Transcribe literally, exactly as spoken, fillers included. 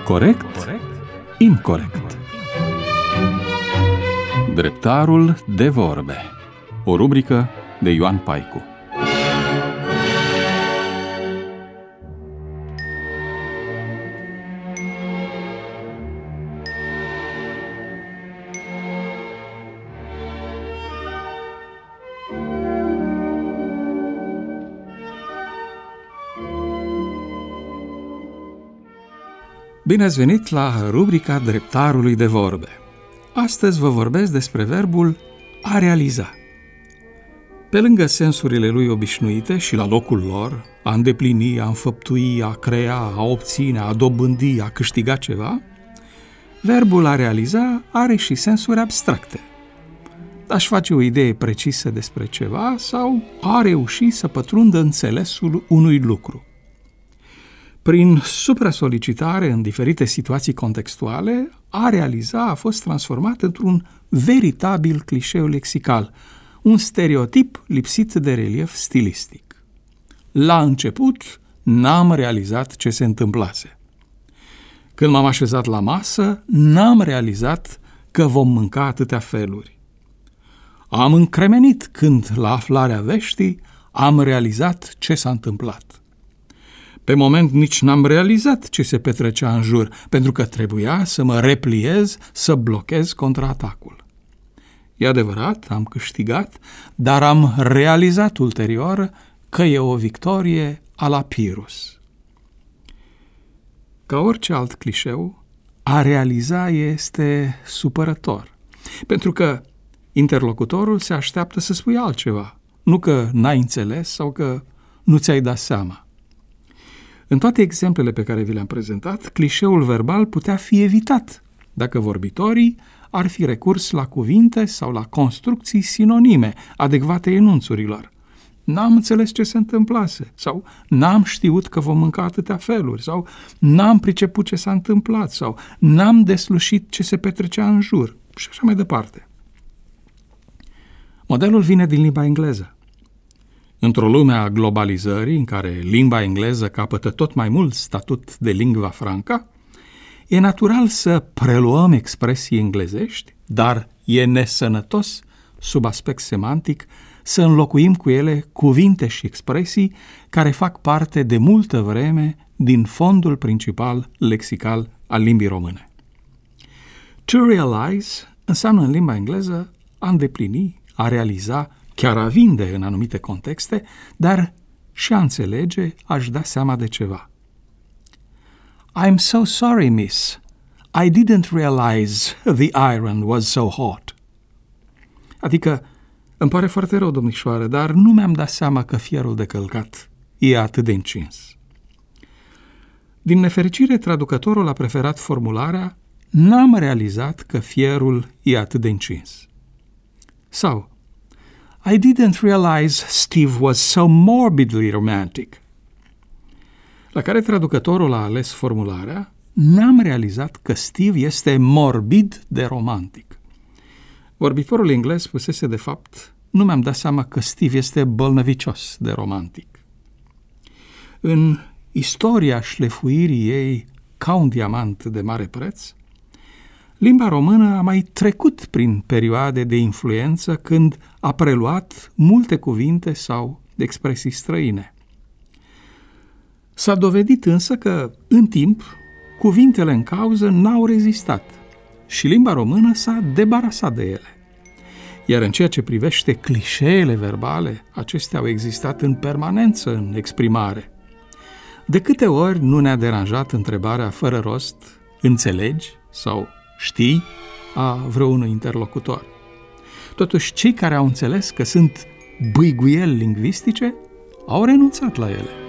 Corect, incorect. Dreptarul de vorbe. O rubrică de Ioan Paicu. Bine ați venit la rubrica Dreptarului de vorbe. Astăzi vă vorbesc despre verbul a realiza. Pe lângă sensurile lui obișnuite și la locul lor, a îndeplini, a înfăptui, a crea, a obține, a dobândi, a câștiga ceva, verbul a realiza are și sensuri abstracte. Aș face o idee precisă despre ceva sau a reuși să pătrundă înțelesul unui lucru. Prin supra-solicitare în diferite situații contextuale, a realiza a fost transformat într-un veritabil clișeu lexical, un stereotip lipsit de relief stilistic. La început, n-am realizat ce se întâmplase. Când m-am așezat la masă, n-am realizat că vom mânca atâtea feluri. Am încremenit când, la aflarea veștii, am realizat ce s-a întâmplat. Pe moment nici n-am realizat ce se petrecea în jur, pentru că trebuia să mă repliez, să blochez contraatacul. E adevărat, am câștigat, dar am realizat ulterior că e o victorie a la Pyrrhus. Ca orice alt clișeu, a realiza este supărător, pentru că interlocutorul se așteaptă să spui altceva, nu că n-ai înțeles sau că nu ți-ai dat seama. În toate exemplele pe care vi le-am prezentat, clișeul verbal putea fi evitat dacă vorbitorii ar fi recurs la cuvinte sau la construcții sinonime, adecvate enunțurilor. N-am înțeles ce se întâmplase, sau n-am știut că vom mânca atâtea feluri, sau n-am priceput ce s-a întâmplat, sau n-am deslușit ce se petrecea în jur, și așa mai departe. Modelul vine din limba engleză. Într-o lume a globalizării, în care limba engleză capătă tot mai mult statut de lingua franca, e natural să preluăm expresii englezești, dar e nesănătos, sub aspect semantic, să înlocuim cu ele cuvinte și expresii care fac parte de multă vreme din fondul principal lexical al limbii române. To realize înseamnă în limba engleză a îndeplini, a realiza, chiar a vinde în anumite contexte, dar și a înțelege, a-și da seama de ceva. I'm so sorry, miss. I didn't realize the iron was so hot. Adică, îmi pare foarte rău, domnișoară, dar nu mi-am dat seama că fierul de călcat e atât de încins. Din nefericire, traducătorul a preferat formularea n-am realizat că fierul e atât de încins. Sau I didn't realize Steve was so morbidly romantic. La care traducătorul a ales formularea n-am realizat că Steve este morbid de romantic. Vorbitorul englez spusese de fapt nu mi-am dat seama că Steve este bolnăvicios de romantic. În istoria șlefuirii ei ca un diamant de mare preț, limba română a mai trecut prin perioade de influență când a preluat multe cuvinte sau expresii străine. S-a dovedit însă că, în timp, cuvintele în cauză n-au rezistat și limba română s-a debarasat de ele. Iar în ceea ce privește clișeele verbale, acestea au existat în permanență în exprimare. De câte ori nu ne-a deranjat întrebarea fără rost, înțelegi sau știi, a vreunui interlocutor. Totuși, cei care au înțeles că sunt bâiguieli lingvistice au renunțat la ele.